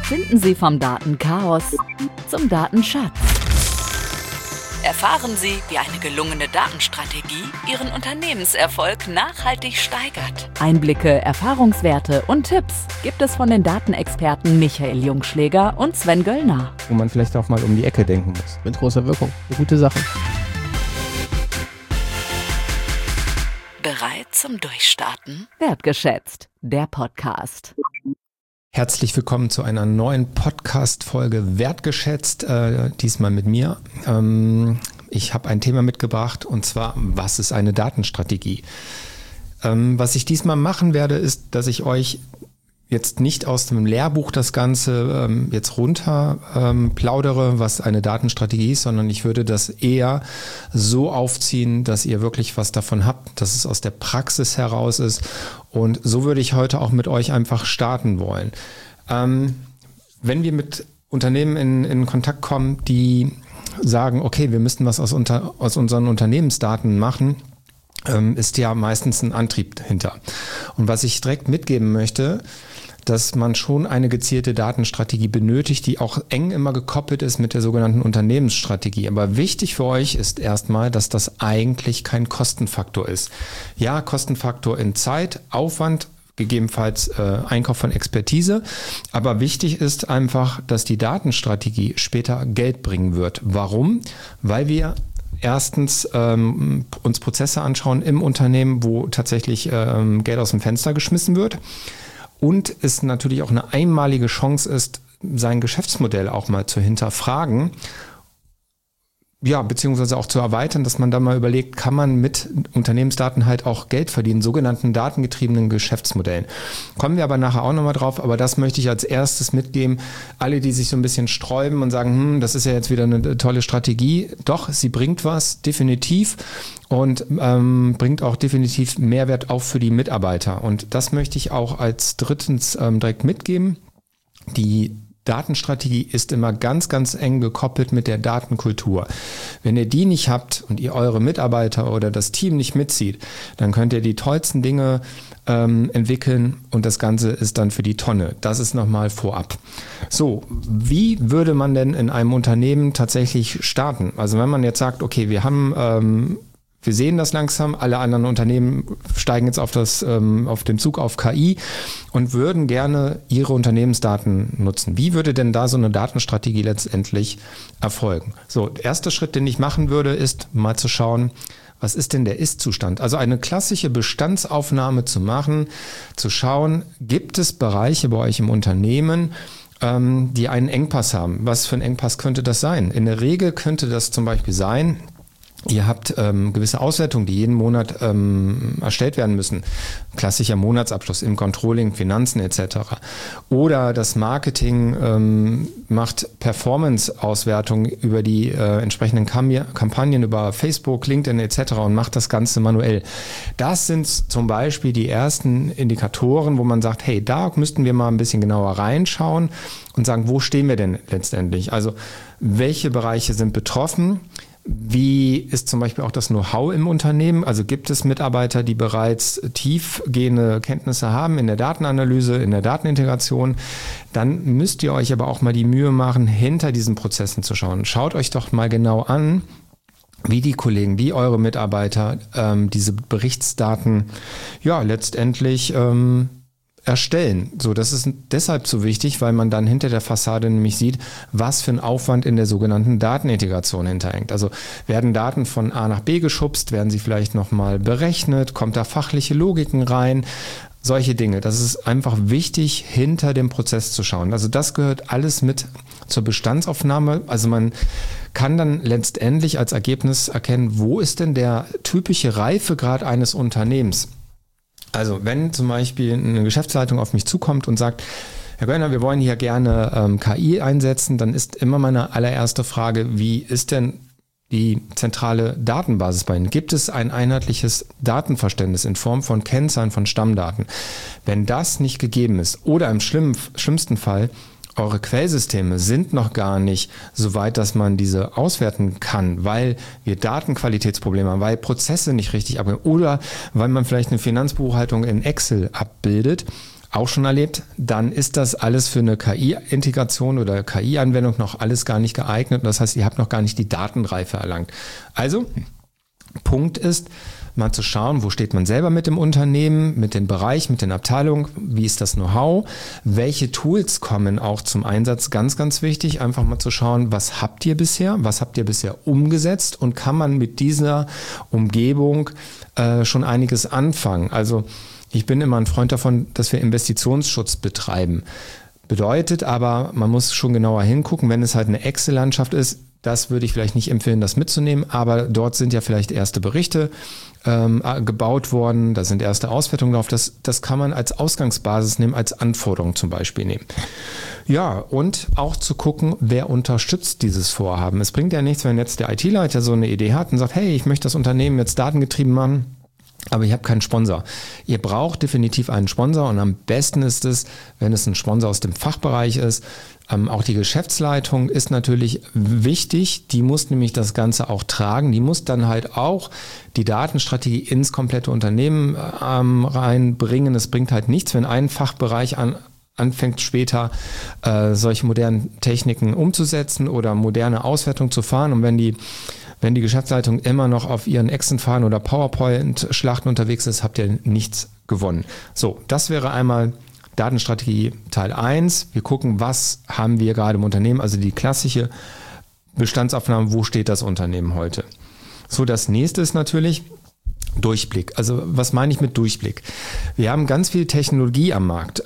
Finden Sie vom Datenchaos zum Datenschatz. Erfahren Sie, wie eine gelungene Datenstrategie Ihren Unternehmenserfolg nachhaltig steigert. Einblicke, Erfahrungswerte und Tipps gibt es von den Datenexperten Michael Jungschläger und Sven Göllner. Wo man vielleicht auch mal um die Ecke denken muss. Mit großer Wirkung. Eine gute Sache. Bereit zum Durchstarten? Wertgeschätzt, der Podcast. Herzlich willkommen zu einer neuen Podcast-Folge Wertgeschätzt, diesmal mit mir. Ich habe ein Thema mitgebracht und zwar, was ist eine Datenstrategie? Was ich diesmal machen werde, ist, dass ich euch jetzt nicht aus dem Lehrbuch das Ganze jetzt runter plaudere, was eine Datenstrategie ist, sondern ich würde das eher so aufziehen, dass ihr wirklich was davon habt, dass es aus der Praxis heraus ist. Und so würde ich heute auch mit euch einfach starten wollen. Wenn wir mit Unternehmen in Kontakt kommen, die sagen, okay, wir müssen was aus unseren Unternehmensdaten machen, ist ja meistens ein Antrieb dahinter. Und was ich direkt mitgeben möchte, dass man schon eine gezielte Datenstrategie benötigt, die auch eng immer gekoppelt ist mit der sogenannten Unternehmensstrategie. Aber wichtig für euch ist erstmal, dass das eigentlich kein Kostenfaktor ist. Ja, Kostenfaktor in Zeit, Aufwand, gegebenenfalls Einkauf von Expertise. Aber wichtig ist einfach, dass die Datenstrategie später Geld bringen wird. Warum? Weil wir erstens uns Prozesse anschauen im Unternehmen, wo tatsächlich Geld aus dem Fenster geschmissen wird. Und es natürlich auch eine einmalige Chance ist, sein Geschäftsmodell auch mal zu hinterfragen, ja, beziehungsweise auch zu erweitern, dass man dann mal überlegt, kann man mit Unternehmensdaten halt auch Geld verdienen, sogenannten datengetriebenen Geschäftsmodellen. Kommen wir aber nachher auch nochmal drauf, aber das möchte ich als erstes mitgeben. Alle, die sich so ein bisschen sträuben und sagen, das ist ja jetzt wieder eine tolle Strategie. Doch, sie bringt was, definitiv. Und bringt auch definitiv Mehrwert auch für die Mitarbeiter. Und das möchte ich auch als drittens direkt mitgeben. Die Datenstrategie ist immer ganz, ganz eng gekoppelt mit der Datenkultur. Wenn ihr die nicht habt und ihr eure Mitarbeiter oder das Team nicht mitzieht, dann könnt ihr die tollsten Dinge entwickeln und das Ganze ist dann für die Tonne. Das ist nochmal vorab. So, wie würde man denn in einem Unternehmen tatsächlich starten? Also wenn man jetzt sagt, okay, wir sehen das langsam, alle anderen Unternehmen steigen jetzt auf den Zug auf KI und würden gerne ihre Unternehmensdaten nutzen. Wie würde denn da so eine Datenstrategie letztendlich erfolgen? So, der erste Schritt, den ich machen würde, ist mal zu schauen, was ist denn der Ist-Zustand? Also eine klassische Bestandsaufnahme zu machen, zu schauen, gibt es Bereiche bei euch im Unternehmen, die einen Engpass haben? Was für ein Engpass könnte das sein? In der Regel könnte das zum Beispiel sein, ihr habt gewisse Auswertungen, die jeden Monat erstellt werden müssen. Klassischer Monatsabschluss im Controlling, Finanzen etc. Oder das Marketing macht Performance-Auswertungen über die entsprechenden Kampagnen über Facebook, LinkedIn etc. und macht das Ganze manuell. Das sind zum Beispiel die ersten Indikatoren, wo man sagt, hey, da müssten wir mal ein bisschen genauer reinschauen und sagen, wo stehen wir denn letztendlich? Also welche Bereiche sind betroffen? Wie ist zum Beispiel auch das Know-how im Unternehmen? Also gibt es Mitarbeiter, die bereits tiefgehende Kenntnisse haben in der Datenanalyse, in der Datenintegration? Dann müsst ihr euch aber auch mal die Mühe machen, hinter diesen Prozessen zu schauen. Schaut euch doch mal genau an, wie die Kollegen, wie eure Mitarbeiter diese Berichtsdaten ja letztendlich erstellen. So, das ist deshalb so wichtig, weil man dann hinter der Fassade nämlich sieht, was für ein Aufwand in der sogenannten Datenintegration hinterhängt. Also werden Daten von A nach B geschubst, werden sie vielleicht nochmal berechnet, kommt da fachliche Logiken rein, solche Dinge. Das ist einfach wichtig, hinter dem Prozess zu schauen. Also das gehört alles mit zur Bestandsaufnahme. Also man kann dann letztendlich als Ergebnis erkennen, wo ist denn der typische Reifegrad eines Unternehmens? Also wenn zum Beispiel eine Geschäftsleitung auf mich zukommt und sagt, Herr Göllner, wir wollen hier gerne KI einsetzen, dann ist immer meine allererste Frage, wie ist denn die zentrale Datenbasis bei Ihnen? Gibt es ein einheitliches Datenverständnis in Form von Kennzahlen von Stammdaten? Wenn das nicht gegeben ist oder im schlimmsten Fall eure Quellsysteme sind noch gar nicht so weit, dass man diese auswerten kann, weil wir Datenqualitätsprobleme haben, weil Prozesse nicht richtig abgehen oder weil man vielleicht eine Finanzbuchhaltung in Excel abbildet, auch schon erlebt, dann ist das alles für eine KI-Integration oder KI-Anwendung noch alles gar nicht geeignet. Das heißt, ihr habt noch gar nicht die Datenreife erlangt. Also, Punkt ist, mal zu schauen, wo steht man selber mit dem Unternehmen, mit dem Bereich, mit den Abteilungen, wie ist das Know-how, welche Tools kommen auch zum Einsatz, ganz, ganz wichtig, einfach mal zu schauen, was habt ihr bisher umgesetzt und kann man mit dieser Umgebung schon einiges anfangen. Also ich bin immer ein Freund davon, dass wir Investitionsschutz betreiben. Bedeutet aber, man muss schon genauer hingucken, wenn es halt eine Excel-Landschaft ist, das würde ich vielleicht nicht empfehlen, das mitzunehmen, aber dort sind ja vielleicht erste Berichte gebaut worden, da sind erste Auswertungen drauf, das kann man als Ausgangsbasis nehmen, als Anforderung zum Beispiel nehmen. Ja, und auch zu gucken, wer unterstützt dieses Vorhaben. Es bringt ja nichts, wenn jetzt der IT-Leiter so eine Idee hat und sagt, hey, ich möchte das Unternehmen jetzt datengetrieben machen, aber ich habe keinen Sponsor. Ihr braucht definitiv einen Sponsor und am besten ist es, wenn es ein Sponsor aus dem Fachbereich ist. Auch die Geschäftsleitung ist natürlich wichtig, die muss nämlich das Ganze auch tragen, die muss dann halt auch die Datenstrategie ins komplette Unternehmen reinbringen. Es bringt halt nichts, wenn ein Fachbereich anfängt später solche modernen Techniken umzusetzen oder moderne Auswertung zu fahren und wenn die Geschäftsleitung immer noch auf ihren Excel fahren oder PowerPoint-Schlachten unterwegs ist, habt ihr nichts gewonnen. So, das wäre einmal Datenstrategie Teil 1. Wir gucken, was haben wir gerade im Unternehmen, also die klassische Bestandsaufnahme, wo steht das Unternehmen heute. So, das nächste ist natürlich Durchblick. Also was meine ich mit Durchblick? Wir haben ganz viel Technologie am Markt.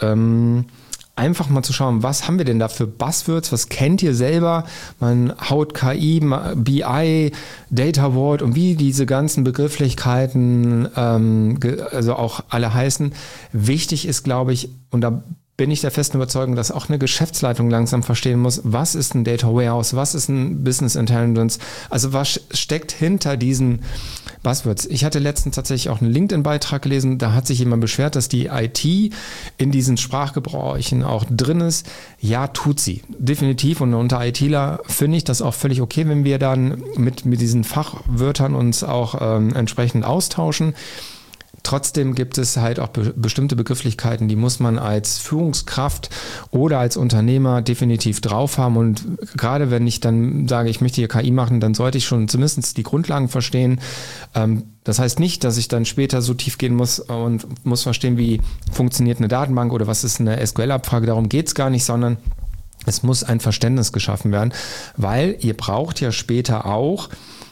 Einfach mal zu schauen, was haben wir denn da für Buzzwords, was kennt ihr selber? Man haut KI, BI, Data Vault und wie diese ganzen Begrifflichkeiten also auch alle heißen. Wichtig ist, glaube ich, und da bin ich der festen Überzeugung, dass auch eine Geschäftsleitung langsam verstehen muss, was ist ein Data Warehouse, was ist ein Business Intelligence, also was steckt hinter diesen Buzzwords. Ich hatte letztens tatsächlich auch einen LinkedIn-Beitrag gelesen, da hat sich jemand beschwert, dass die IT in diesen Sprachgebräuchen auch drin ist. Ja, tut sie, definitiv, und unter ITler finde ich das auch völlig okay, wenn wir dann mit diesen Fachwörtern uns auch entsprechend austauschen. Trotzdem gibt es halt auch bestimmte Begrifflichkeiten, die muss man als Führungskraft oder als Unternehmer definitiv drauf haben. Und gerade wenn ich dann sage, ich möchte hier KI machen, dann sollte ich schon zumindest die Grundlagen verstehen. Das heißt nicht, dass ich dann später so tief gehen muss und muss verstehen, wie funktioniert eine Datenbank oder was ist eine SQL-Abfrage. Darum geht es gar nicht, sondern es muss ein Verständnis geschaffen werden, weil ihr braucht ja später auch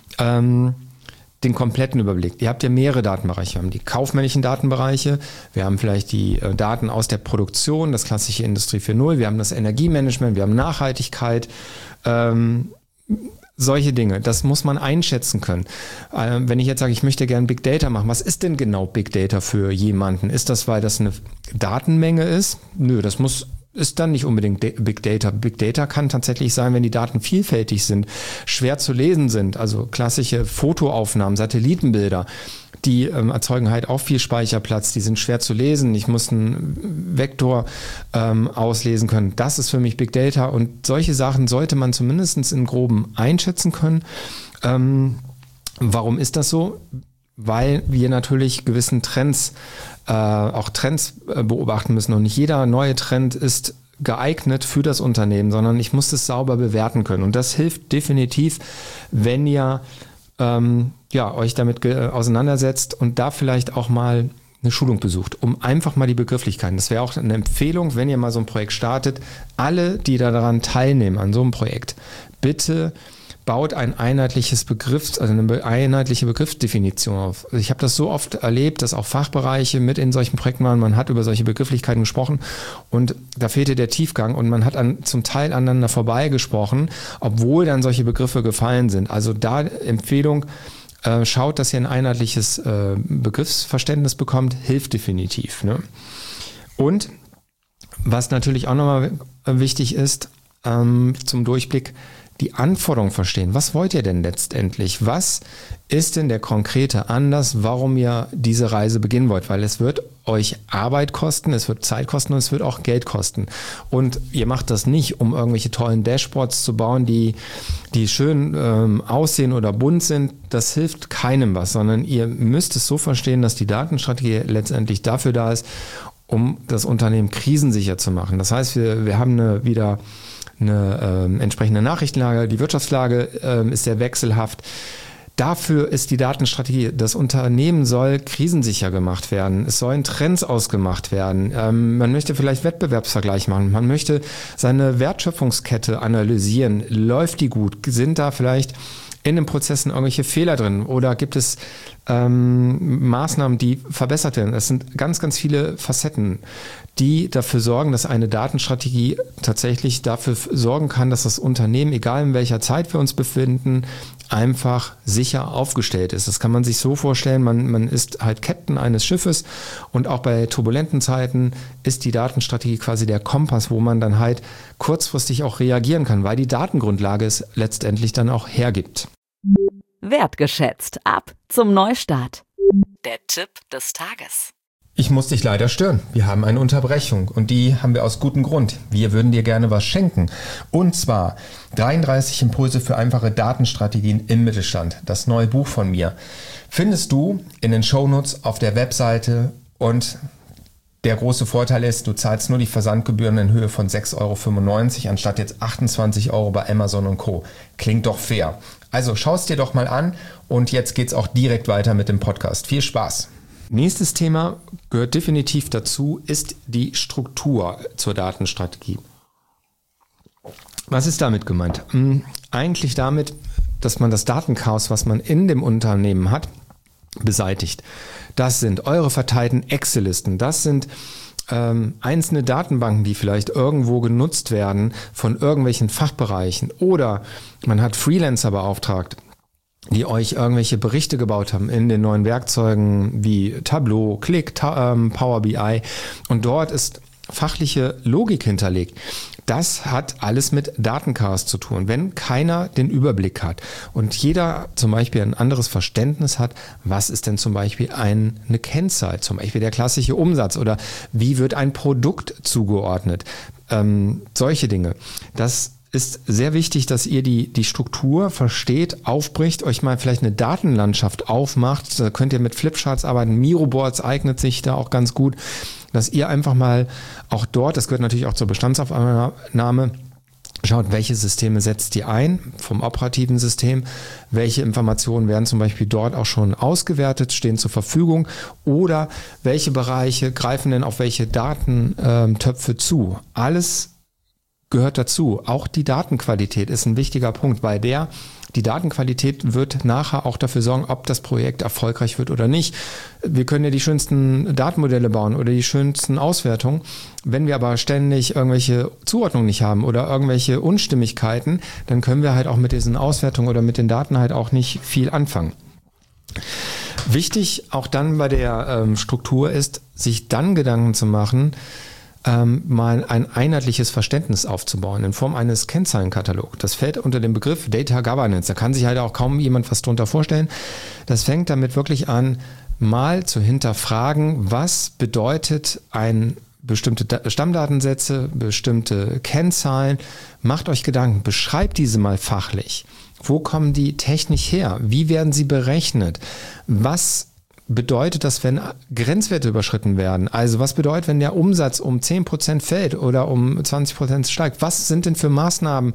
den kompletten Überblick. Ihr habt ja mehrere Datenbereiche. Wir haben die kaufmännischen Datenbereiche, wir haben vielleicht die Daten aus der Produktion, das klassische Industrie 4.0, wir haben das Energiemanagement, wir haben Nachhaltigkeit, solche Dinge. Das muss man einschätzen können. Wenn ich jetzt sage, ich möchte gerne Big Data machen, was ist denn genau Big Data für jemanden? Ist das, weil das eine Datenmenge ist? Nö, das ist dann nicht unbedingt Big Data. Big Data kann tatsächlich sein, wenn die Daten vielfältig sind, schwer zu lesen sind, also klassische Fotoaufnahmen, Satellitenbilder, die erzeugen halt auch viel Speicherplatz, die sind schwer zu lesen. Ich muss einen Vektor auslesen können. Das ist für mich Big Data und solche Sachen sollte man zumindest in Groben einschätzen können. Warum ist das so? Weil wir natürlich gewissen Trends beobachten müssen und nicht jeder neue Trend ist geeignet für das Unternehmen, sondern ich muss es sauber bewerten können und das hilft definitiv, wenn ihr euch damit auseinandersetzt und da vielleicht auch mal eine Schulung besucht, um einfach mal die Begrifflichkeiten. Das wäre auch eine Empfehlung, wenn ihr mal so ein Projekt startet, alle, die daran teilnehmen, an so einem Projekt, bitte baut ein einheitliche Begriffsdefinition auf. Also ich habe das so oft erlebt, dass auch Fachbereiche mit in solchen Projekten waren, man hat über solche Begrifflichkeiten gesprochen und da fehlte der Tiefgang und man hat zum Teil aneinander vorbeigesprochen, obwohl dann solche Begriffe gefallen sind. Also da Empfehlung, schaut, dass ihr ein einheitliches Begriffsverständnis bekommt, hilft definitiv. Ne? Und was natürlich auch nochmal wichtig ist, zum Durchblick, die Anforderungen verstehen. Was wollt ihr denn letztendlich? Was ist denn der konkrete Anlass, warum ihr diese Reise beginnen wollt? Weil es wird euch Arbeit kosten, es wird Zeit kosten und es wird auch Geld kosten. Und ihr macht das nicht, um irgendwelche tollen Dashboards zu bauen, die schön aussehen oder bunt sind. Das hilft keinem was, sondern ihr müsst es so verstehen, dass die Datenstrategie letztendlich dafür da ist, um das Unternehmen krisensicher zu machen. Das heißt, wir haben wieder eine entsprechende Nachrichtenlage, die Wirtschaftslage ist sehr wechselhaft. Dafür ist die Datenstrategie. Das Unternehmen soll krisensicher gemacht werden. Es sollen Trends ausgemacht werden. Man möchte vielleicht Wettbewerbsvergleich machen. Man möchte seine Wertschöpfungskette analysieren. Läuft die gut? Sind da vielleicht in den Prozessen irgendwelche Fehler drin? Oder gibt es Maßnahmen, die verbessert werden? Es sind ganz, ganz viele Facetten, die dafür sorgen, dass eine Datenstrategie tatsächlich dafür sorgen kann, dass das Unternehmen, egal in welcher Zeit wir uns befinden, einfach sicher aufgestellt ist. Das kann man sich so vorstellen, man ist halt Captain eines Schiffes und auch bei turbulenten Zeiten ist die Datenstrategie quasi der Kompass, wo man dann halt kurzfristig auch reagieren kann, weil die Datengrundlage es letztendlich dann auch hergibt. Wertgeschätzt. Ab zum Neustart. Der Tipp des Tages. Ich muss dich leider stören. Wir haben eine Unterbrechung und die haben wir aus gutem Grund. Wir würden dir gerne was schenken. Und zwar 33 Impulse für einfache Datenstrategien im Mittelstand. Das neue Buch von mir findest du in den Shownotes auf der Webseite und der große Vorteil ist, du zahlst nur die Versandgebühren in Höhe von 6,95 € anstatt jetzt 28 € bei Amazon und Co. Klingt doch fair. Also schau es dir doch mal an und jetzt geht's auch direkt weiter mit dem Podcast. Viel Spaß! Nächstes Thema gehört definitiv dazu, ist die Struktur zur Datenstrategie. Was ist damit gemeint? Eigentlich damit, dass man das Datenchaos, was man in dem Unternehmen hat, beseitigt. Das sind eure verteilten Excel-Listen, das sind einzelne Datenbanken, die vielleicht irgendwo genutzt werden von irgendwelchen Fachbereichen oder man hat Freelancer beauftragt, die euch irgendwelche Berichte gebaut haben in den neuen Werkzeugen wie Tableau, Qlik, Power BI und dort ist fachliche Logik hinterlegt. Das hat alles mit Datenchaos zu tun, wenn keiner den Überblick hat und jeder zum Beispiel ein anderes Verständnis hat, was ist denn zum Beispiel eine Kennzahl, zum Beispiel der klassische Umsatz oder wie wird ein Produkt zugeordnet, solche Dinge. Das ist sehr wichtig, dass ihr die Struktur versteht, aufbricht, euch mal vielleicht eine Datenlandschaft aufmacht. Da könnt ihr mit Flipcharts arbeiten. Miroboards eignet sich da auch ganz gut, dass ihr einfach mal auch dort, das gehört natürlich auch zur Bestandsaufnahme, schaut, welche Systeme setzt ihr ein vom operativen System, welche Informationen werden zum Beispiel dort auch schon ausgewertet, stehen zur Verfügung oder welche Bereiche greifen denn auf welche Datentöpfe zu. Alles gehört dazu. Auch die Datenqualität ist ein wichtiger Punkt, weil die Datenqualität wird nachher auch dafür sorgen, ob das Projekt erfolgreich wird oder nicht. Wir können ja die schönsten Datenmodelle bauen oder die schönsten Auswertungen. Wenn wir aber ständig irgendwelche Zuordnungen nicht haben oder irgendwelche Unstimmigkeiten, dann können wir halt auch mit diesen Auswertungen oder mit den Daten halt auch nicht viel anfangen. Wichtig auch dann bei der Struktur ist, sich dann Gedanken zu machen, mal ein einheitliches Verständnis aufzubauen in Form eines Kennzahlenkatalogs. Das fällt unter den Begriff Data Governance. Da kann sich halt auch kaum jemand was drunter vorstellen. Das fängt damit wirklich an, mal zu hinterfragen, was bedeutet bestimmte Stammdatensätze, bestimmte Kennzahlen. Macht euch Gedanken, beschreibt diese mal fachlich. Wo kommen die technisch her? Wie werden sie berechnet? Was bedeutet das, wenn Grenzwerte überschritten werden? Also was bedeutet, wenn der Umsatz um 10% fällt oder um 20% steigt? Was sind denn für Maßnahmen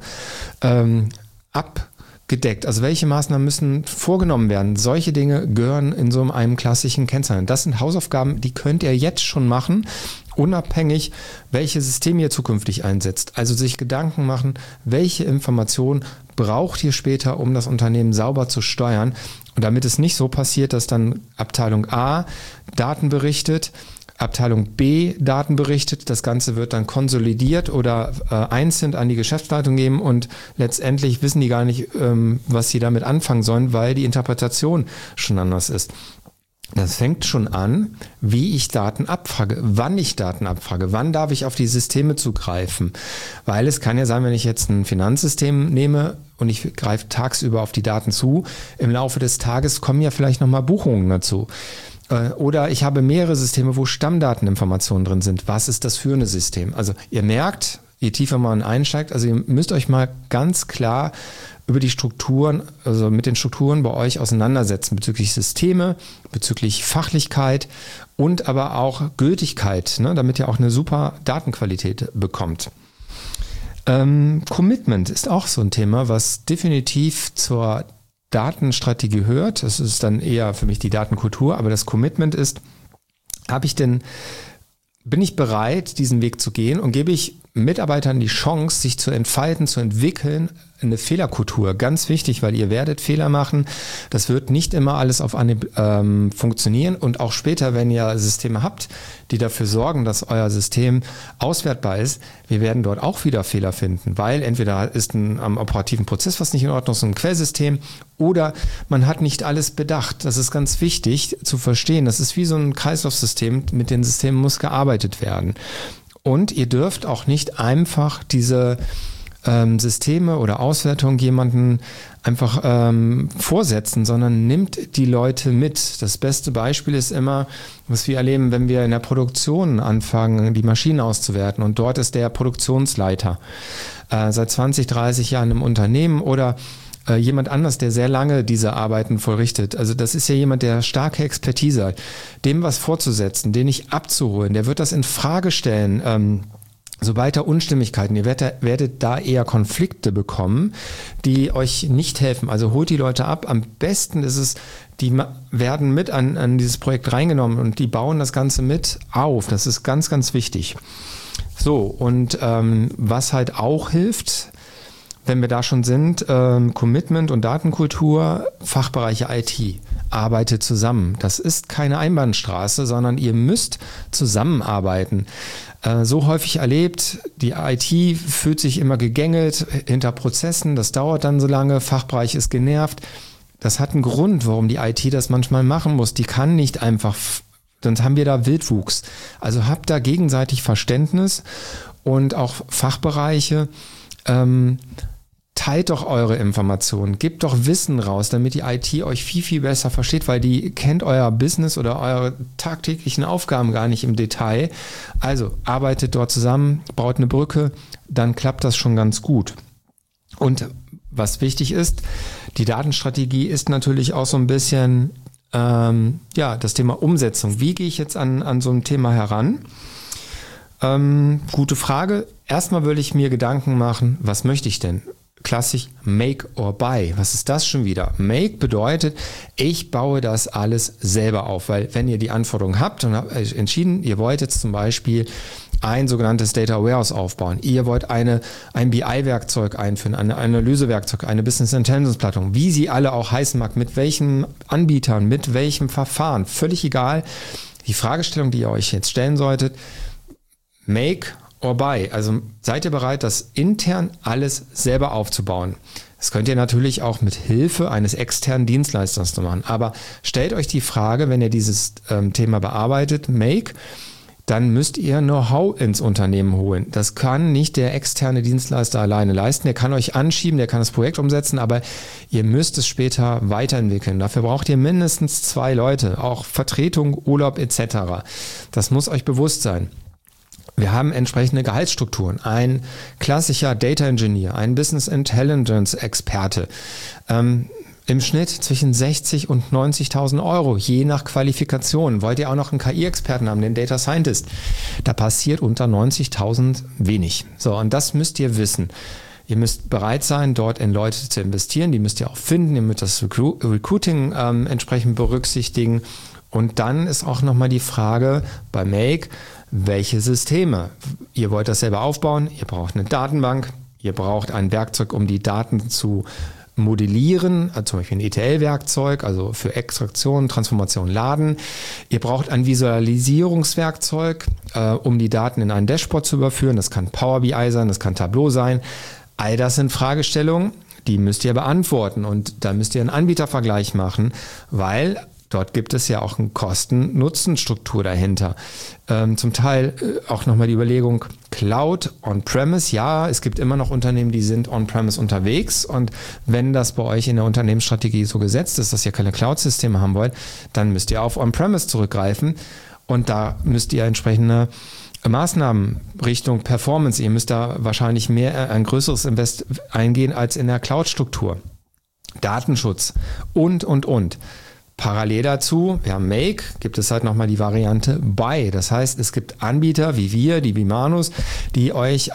abgedeckt? Also welche Maßnahmen müssen vorgenommen werden? Solche Dinge gehören in so einem klassischen Kennzahlen. Das sind Hausaufgaben, die könnt ihr jetzt schon machen, unabhängig, welche Systeme ihr zukünftig einsetzt. Also sich Gedanken machen, welche Informationen braucht ihr später, um das Unternehmen sauber zu steuern. Und damit es nicht so passiert, dass dann Abteilung A Daten berichtet, Abteilung B Daten berichtet, das Ganze wird dann konsolidiert oder einzeln an die Geschäftsleitung geben und letztendlich wissen die gar nicht, was sie damit anfangen sollen, weil die Interpretation schon anders ist. Das fängt schon an, wie ich Daten abfrage, wann ich Daten abfrage, wann darf ich auf die Systeme zugreifen. Weil es kann ja sein, wenn ich jetzt ein Finanzsystem nehme und ich greife tagsüber auf die Daten zu, im Laufe des Tages kommen ja vielleicht nochmal Buchungen dazu. Oder ich habe mehrere Systeme, wo Stammdateninformationen drin sind. Was ist das für ein System? Also ihr merkt, je tiefer man einsteigt. Also ihr müsst euch mal ganz klar über die Strukturen, also mit den Strukturen bei euch auseinandersetzen, bezüglich Systeme, bezüglich Fachlichkeit und aber auch Gültigkeit, ne, damit ihr auch eine super Datenqualität bekommt. Commitment ist auch so ein Thema, was definitiv zur Datenstrategie gehört. Das ist dann eher für mich die Datenkultur, aber das Commitment ist, bin ich bereit, diesen Weg zu gehen und gebe ich Mitarbeitern die Chance, sich zu entfalten, zu entwickeln, eine Fehlerkultur. Ganz wichtig, weil ihr werdet Fehler machen. Das wird nicht immer alles auf Anhieb funktionieren und auch später, wenn ihr Systeme habt, die dafür sorgen, dass euer System auswertbar ist, wir werden dort auch wieder Fehler finden, weil entweder ist am operativen Prozess was nicht in Ordnung, so ein Quellsystem, oder man hat nicht alles bedacht. Das ist ganz wichtig zu verstehen. Das ist wie so ein Kreislaufsystem. Mit den Systemen muss gearbeitet werden. Und ihr dürft auch nicht einfach diese Systeme oder Auswertung jemanden einfach vorsetzen, sondern nimmt die Leute mit. Das beste Beispiel ist immer, was wir erleben, wenn wir in der Produktion anfangen, die Maschinen auszuwerten und dort ist der Produktionsleiter seit 20, 30 Jahren im Unternehmen oder jemand anders, der sehr lange diese Arbeiten vollrichtet. Also das ist ja jemand, der starke Expertise hat. Dem was vorzusetzen, den nicht abzuholen, der wird das in Frage stellen, sobald da Unstimmigkeiten, ihr werdet da eher Konflikte bekommen, die euch nicht helfen. Also holt die Leute ab. Am besten ist es, die werden mit an dieses Projekt reingenommen und die bauen das Ganze mit auf. Das ist ganz, ganz wichtig. So, und was halt auch hilft, wenn wir da schon sind, Commitment und Datenkultur, Fachbereiche IT, arbeitet zusammen. Das ist keine Einbahnstraße, sondern ihr müsst zusammenarbeiten. So häufig erlebt, die IT fühlt sich immer gegängelt hinter Prozessen, das dauert dann so lange, Fachbereich ist genervt. Das hat einen Grund, warum die IT das manchmal machen muss. Die kann nicht einfach, sonst haben wir da Wildwuchs. Also habt da gegenseitig Verständnis und auch Fachbereiche, teilt doch eure Informationen, gebt doch Wissen raus, damit die IT euch viel, viel besser versteht, weil die kennt euer Business oder eure tagtäglichen Aufgaben gar nicht im Detail. Also arbeitet dort zusammen, baut eine Brücke, dann klappt das schon ganz gut. Und was wichtig ist, die Datenstrategie ist natürlich auch so ein bisschen das Thema Umsetzung. Wie gehe ich jetzt an so ein Thema heran? Gute Frage. Erstmal würde ich mir Gedanken machen, was möchte ich denn? Klassisch Make or Buy. Was ist das schon wieder? Make bedeutet, ich baue das alles selber auf, weil wenn ihr die Anforderungen habt und habt entschieden, ihr wollt jetzt zum Beispiel ein sogenanntes Data Warehouse aufbauen, ihr wollt ein BI-Werkzeug einführen, ein Analysewerkzeug, eine Business Intelligence-Plattform, wie sie alle auch heißen mag, mit welchen Anbietern, mit welchem Verfahren, völlig egal. Die Fragestellung, die ihr euch jetzt stellen solltet, Make or Buy. Also seid ihr bereit, das intern alles selber aufzubauen? Das könnt ihr natürlich auch mit Hilfe eines externen Dienstleisters machen. Aber stellt euch die Frage, wenn ihr dieses Thema bearbeitet, Make, dann müsst ihr Know-how ins Unternehmen holen. Das kann nicht der externe Dienstleister alleine leisten. Der kann euch anschieben, der kann das Projekt umsetzen, aber ihr müsst es später weiterentwickeln. Dafür braucht ihr mindestens 2 Leute, auch Vertretung, Urlaub etc. Das muss euch bewusst sein. Wir haben entsprechende Gehaltsstrukturen. Ein klassischer Data Engineer, ein Business Intelligence Experte, im Schnitt zwischen 60 und 90.000 Euro, je nach Qualifikation. Wollt ihr auch noch einen KI-Experten haben, den Data Scientist? Da passiert unter 90.000 wenig. So, und das müsst ihr wissen. Ihr müsst bereit sein, dort in Leute zu investieren. Die müsst ihr auch finden. Ihr müsst das Recruiting entsprechend berücksichtigen. Und dann ist auch nochmal die Frage bei Make, welche Systeme? Ihr wollt das selber aufbauen, ihr braucht eine Datenbank, ihr braucht ein Werkzeug, um die Daten zu modellieren, also zum Beispiel ein ETL-Werkzeug, also für Extraktion, Transformation, Laden. Ihr braucht ein Visualisierungswerkzeug, um die Daten in ein Dashboard zu überführen. Das kann Power BI sein, das kann Tableau sein. All das sind Fragestellungen, die müsst ihr beantworten und da müsst ihr einen Anbietervergleich machen, weil dort gibt es ja auch eine Kosten-Nutzen-Struktur dahinter. Zum Teil auch nochmal die Überlegung, Cloud, On-Premise, ja, es gibt immer noch Unternehmen, die sind On-Premise unterwegs und wenn das bei euch in der Unternehmensstrategie so gesetzt ist, dass ihr keine Cloud-Systeme haben wollt, dann müsst ihr auf On-Premise zurückgreifen und da müsst ihr entsprechende Maßnahmen Richtung Performance, ihr müsst da wahrscheinlich ein größeres Invest eingehen als in der Cloud-Struktur. Datenschutz und. Parallel dazu, wir haben Make, gibt es halt nochmal die Variante Buy. Das heißt, es gibt Anbieter wie wir, die Bimanus, die euch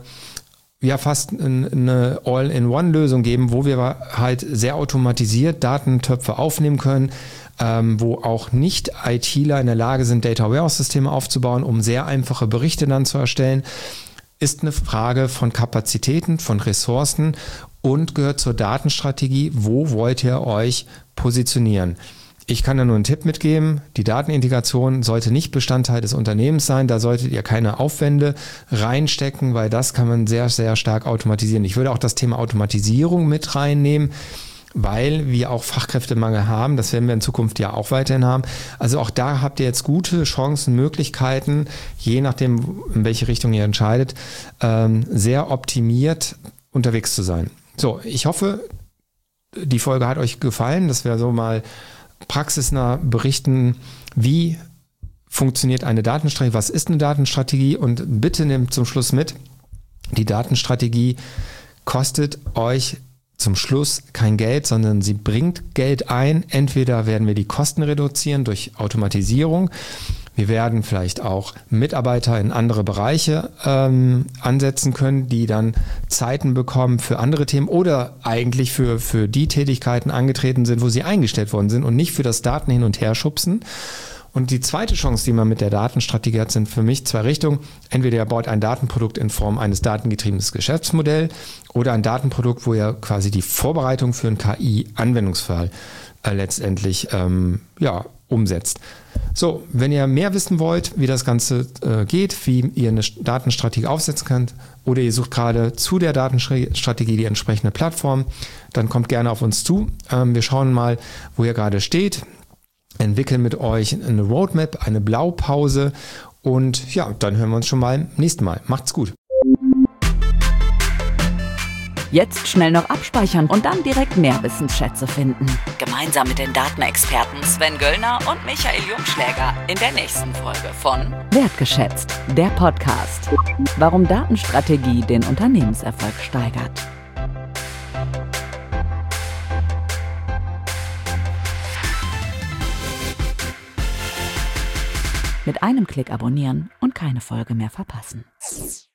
fast eine All-in-One-Lösung geben, wo wir halt sehr automatisiert Datentöpfe aufnehmen können, wo auch Nicht-ITler in der Lage sind, Data-Warehouse-Systeme aufzubauen, um sehr einfache Berichte dann zu erstellen. Ist eine Frage von Kapazitäten, von Ressourcen und gehört zur Datenstrategie. Wo wollt ihr euch positionieren? Ich kann da nur einen Tipp mitgeben. Die Datenintegration sollte nicht Bestandteil des Unternehmens sein. Da solltet ihr keine Aufwände reinstecken, weil das kann man sehr, sehr stark automatisieren. Ich würde auch das Thema Automatisierung mit reinnehmen, weil wir auch Fachkräftemangel haben. Das werden wir in Zukunft ja auch weiterhin haben. Also auch da habt ihr jetzt gute Chancen, Möglichkeiten, je nachdem, in welche Richtung ihr entscheidet, sehr optimiert unterwegs zu sein. So, ich hoffe, die Folge hat euch gefallen, dass wir so mal praxisnah berichten, wie funktioniert eine Datenstrategie, was ist eine Datenstrategie, und bitte nehmt zum Schluss mit, die Datenstrategie kostet euch zum Schluss kein Geld, sondern sie bringt Geld ein. Entweder werden wir die Kosten reduzieren durch Automatisierung, wir werden vielleicht auch Mitarbeiter in andere Bereiche ansetzen können, die dann Zeiten bekommen für andere Themen oder eigentlich für die Tätigkeiten angetreten sind, wo sie eingestellt worden sind und nicht für das Daten hin und her schubsen. Und die zweite Chance, die man mit der Datenstrategie hat, sind für mich zwei Richtungen. Entweder ihr baut ein Datenprodukt in Form eines datengetriebenes Geschäftsmodells oder ein Datenprodukt, wo ihr quasi die Vorbereitung für einen KI-Anwendungsfall letztendlich umsetzt. So, wenn ihr mehr wissen wollt, wie das Ganze geht, wie ihr eine Datenstrategie aufsetzen könnt, oder ihr sucht gerade zu der Datenstrategie die entsprechende Plattform, dann kommt gerne auf uns zu. Wir schauen mal, wo ihr gerade steht, entwickeln mit euch eine Roadmap, eine Blaupause, und ja, dann hören wir uns schon mal beim nächsten Mal. Macht's gut. Jetzt schnell noch abspeichern und dann direkt mehr Wissensschätze finden. Gemeinsam mit den Datenexperten Sven Göllner und Michael Jungschläger in der nächsten Folge von Wertgeschätzt, der Podcast. Warum Datenstrategie den Unternehmenserfolg steigert. Mit einem Klick abonnieren und keine Folge mehr verpassen.